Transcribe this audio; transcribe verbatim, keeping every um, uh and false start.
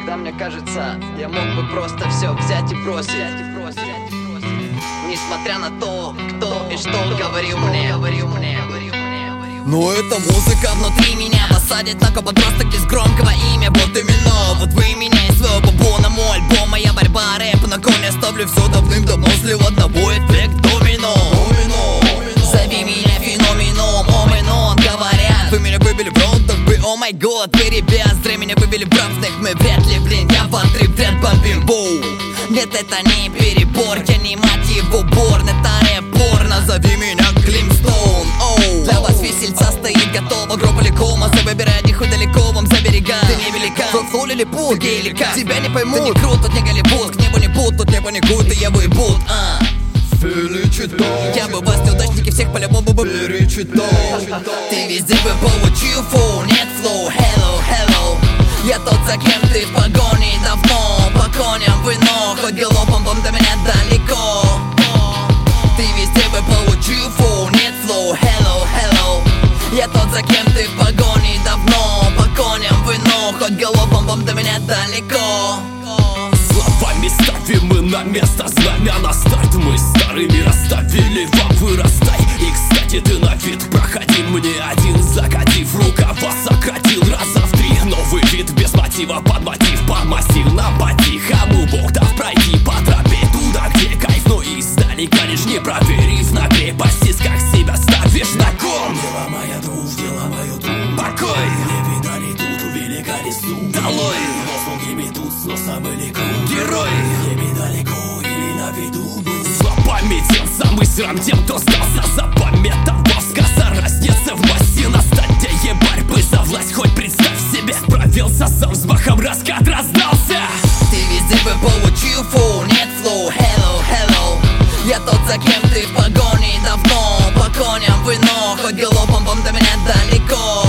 Иногда мне кажется, я мог бы просто все взять и бросить, несмотря на то, кто и что говорил мне. Но эта музыка внутри меня посадит на подросток из громкого имя. Вот именно, вот вы меня из своего бабона. Мой альбом, моя борьба, рэп. На кон я ставлю все давным-давно. Слив одного эффект домино. Зови меня феноменом, омен, говорят, вы меня выбили в рот, так бы, о май год. Вы, ребят, зря меня вывели в бравных. Мы вряд ли, блин, я в отрывет бомбим, боу. Нет, это не перебор, я не мать его борн. Это рэп-порно, зови меня Климстоун, оу. Для вас весельца стоит готова группа Ликома. Выбирай них далеко, вам заберега. Ты не великан, флоу или пул, гей или как. Тебя не поймут, ты не крут, тут не Голливуд. К небу не пут, тут не паникуют, и я выебут, а. Я бы вас, неудачники, всех по-любому бы перечитал. Ты везде бы получил фу, нет флоу, hello, hello. Я тот, за кем ты в погоне давно. По коням вино, хоть галопом вам до меня далеко. Ты везде бы получил фу, нет флоу, hello, hello. Я тот, за кем ты в погоне давно. По коням вино, хоть галопом вам до меня далеко. Словами ставим мы на место знамя. На старт мы старыми расставили, вам вырастай. И, кстати, ты на вид проходи. Мне один закатив, рукава сократил раза в три. Новый вид без мотива, под мотив, под массив. На по-тихому Бог дав пройти по тропе туда, где кайф. Но издалека лишь не проверив на крепости, как себя ставишь на кон. Дела моя друг, дела мою друг. Покой не видали тут у велика лесу. Долой лозунги метут с носом или круг. Герой небе далеко или на виду. Запамятен самый срам тем, кто сдался. Запамятовал сказа разница в массе на стадии борьбы за власть. Хоть представь себе, справился сам с бахом, раскат раздался. Ты везде бы получил фу, нет флоу, hello, hello. Я тот, за кем ты в погоне давно. По коням вино, хоть галопом вам до меня далеко.